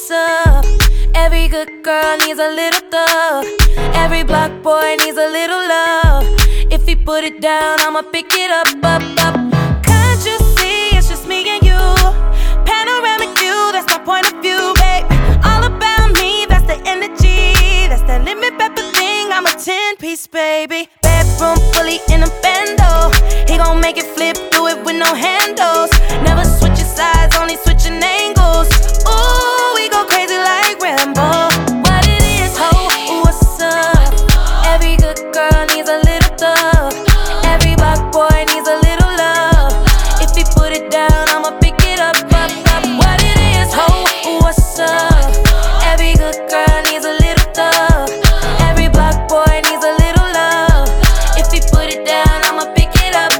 what's up? Every good girl needs a little thug. Every block boy needs a little love. If he put it down, I'ma pick it up. Can't you see it's just me and you? Panoramic view, that's my point of view, babe. All about me, that's the energy. That's that lemon pepper thing, I'm a 10-piece, baby. Bedroom fully in a bando. He gon' make it flip, do it with no handles. Never switching sides, only switching angles. Ooh, we go crazy like Rambo. What it is, ho, what's up? Every good girl needs a little thug. Every black boy needs a little love. If he put it down, I'ma pick it up. What it is, ho, what's up? Every good girl needs a little thug. Every black boy needs a little love. If he put it down, I'ma pick it up.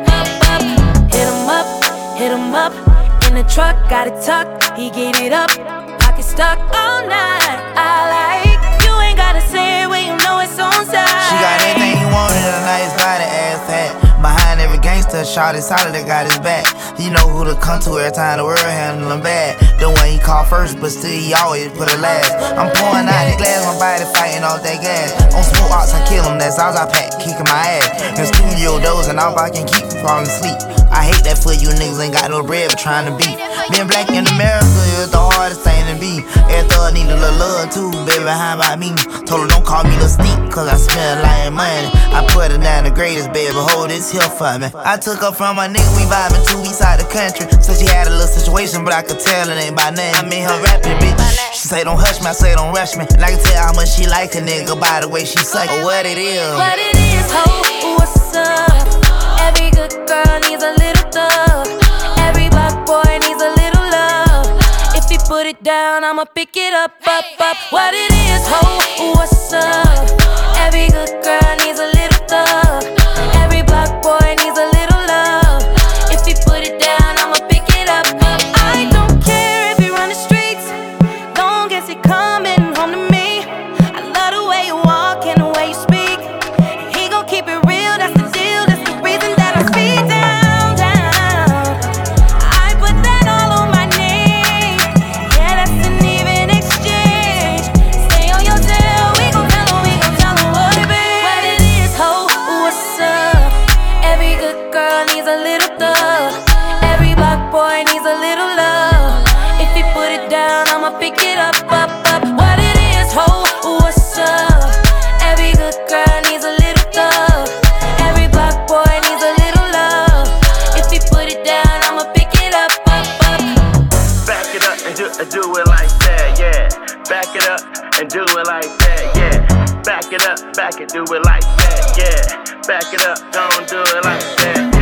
Hit him up. In the truck, got it tucked. He get it up. Pocket stuck all night. I like you ain't gotta say it when you know it's on side. She got everything you wanted, a nice body, ass fat. Behind every gangster, shot is solid, that got his back. He know who to come to every time the world handle him bad. The one he call first, but still he always put it last. I'm pouring out the glass, my body fighting off that gas. On smoke ox, I kill him, that's all I pack, kicking my ass. In studio dozing off, I can keep from falling asleep. I hate that for you niggas ain't got no bread but trying to beat. Being black in America is the hardest thing to be. Every thug need a little love too, baby, how about me? Told her don't call me the sneak, cause I spend a lot of money. I put her down the greatest, baby, hold this here for me. I took her from my nigga, we vibing 2 weeks out the country. So she had a little situation, but I could tell it ain't by name. I mean her rapping, bitch. She say don't hush me, I say don't rush me. And I can tell how much she like a nigga by the way she suck. Or what it is. What it is, ho, what's up? Every good girl needs a little thug. Every black boy needs a little love. If he put it down, I'ma pick it up. What it is, ho, what's up? Every good girl needs a little thug. Every black boy needs a little love. If he put it down, I'ma pick it up. I don't care if he run the streets, long as he coming home to me. I love the way you walk and the way you speak. He gon' keep it real, that's the deal. That's the reason that I speak down. I put that all on my name. Yeah, that's an even exchange. Stay on your tail, we gon' tell him what it be. What it is, ho, what's up? Every good girl needs a little thug. Every black boy needs a little love. If he put it down, I'ma pick it up. What it is, ho, what's up? Every good girl needs a little thug. Every black boy needs a little love. If he put it down, I'ma pick it up. Back it up and do it like that, yeah. Back it up and do it like that, yeah. Back it up, do it like that, yeah. Back it up, don't do it like that.